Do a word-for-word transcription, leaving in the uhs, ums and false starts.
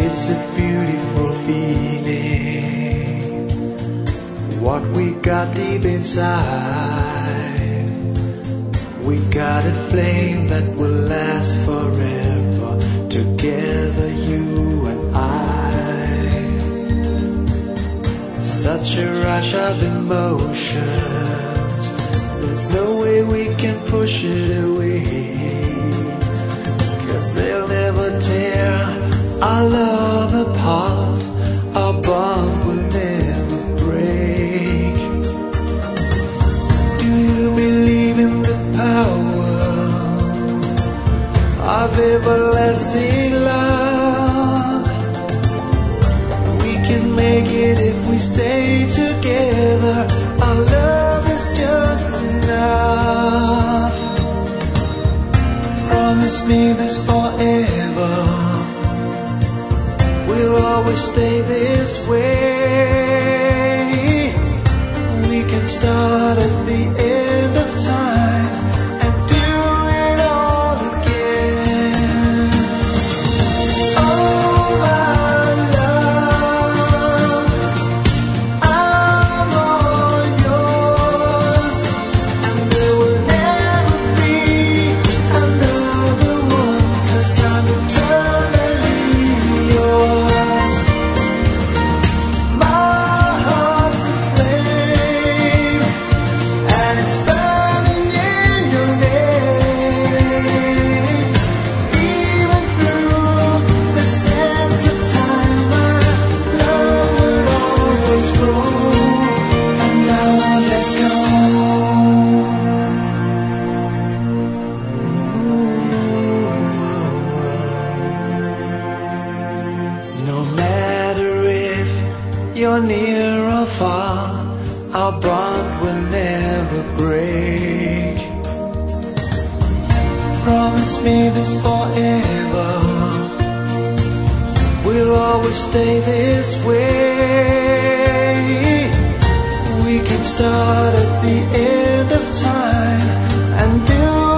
It's a beautiful feeling, what we got deep inside. We got a flame that will last forever, together you and I. Such a rush of emotions, there's no way we can push it away, 'cause they'll never tear our love apart, our bond will never break. Do you believe in the power of everlasting love? We can make it if we stay together, our love is just enough. Promise me this forever, we'll always stay this way. We can start at the end of time and do it all again. Oh my love, I'm all yours, and there will never be another one, 'cause I'm eternally yours. My heart's a flame, and it's burning in your name. Even through the sands of time, my love will always grow, and I won't let go. No matter if you're near or far, our bond will never break. Promise me this forever, we'll always stay this way. We can start at the end of time and do